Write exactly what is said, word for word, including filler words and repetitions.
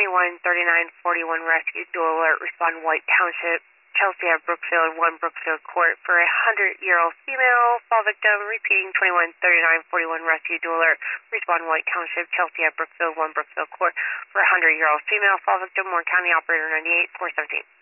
twenty-one thirty-nine forty-one rescue. Dual alert. Respond White Township, Chelsea at Brookfield, one Brookfield Court for a hundred-year-old female. Fall victim. Repeating twenty-one thirty-nine forty-one rescue. Dual alert. Respond White Township, Chelsea at Brookfield, one Brookfield Court for a hundred-year-old female. Fall victim. Warren County Operator ninety-eight four seventeen.